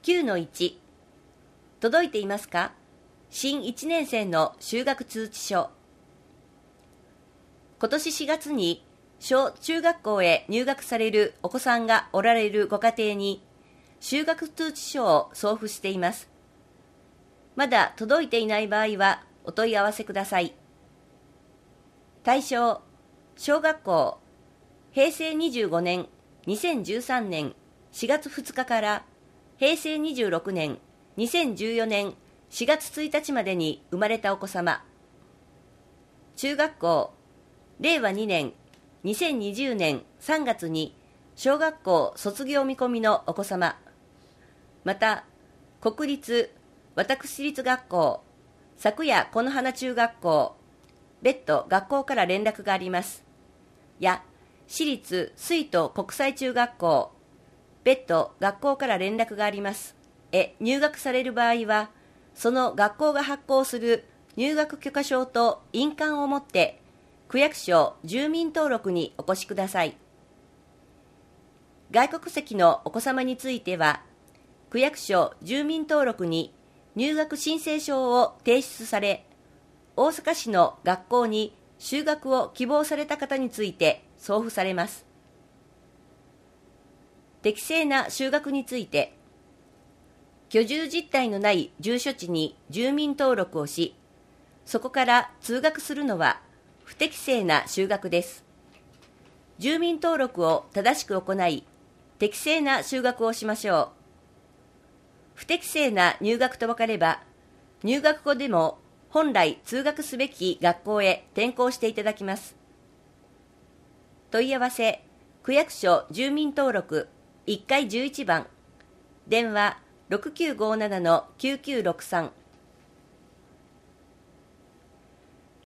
9-1 届いていますか？新1年生の就学通知書。今年4月に小中学校へ入学されるお子さんがおられるご家庭に就学通知書を送付しています。まだ届いていない場合はお問い合わせください。対象、小学校、平成25年、2013年4月2日から平成26年、2014年4月1日までに生まれたお子様。中学校、令和2年、2020年3月に小学校卒業見込みのお子様。また、国立、私立学校、昨夜この花中学校、別途学校から連絡があります。や、私立水都国際中学校、別途学校から連絡がありますへ入学される場合は、その学校が発行する入学許可証と印鑑を持って区役所住民登録にお越しください。外国籍のお子様については、区役所住民登録に入学申請書を提出され、大阪市の学校に就学を希望された方について送付されます。適正な就学について、居住実態のない住所地に住民登録をし、そこから通学するのは不適正な就学です。住民登録を正しく行い、適正な就学をしましょう。不適正な入学と分かれば、入学後でも本来通学すべき学校へ転校していただきます。問い合わせ、区役所住民登録1階11番、電話6957-9963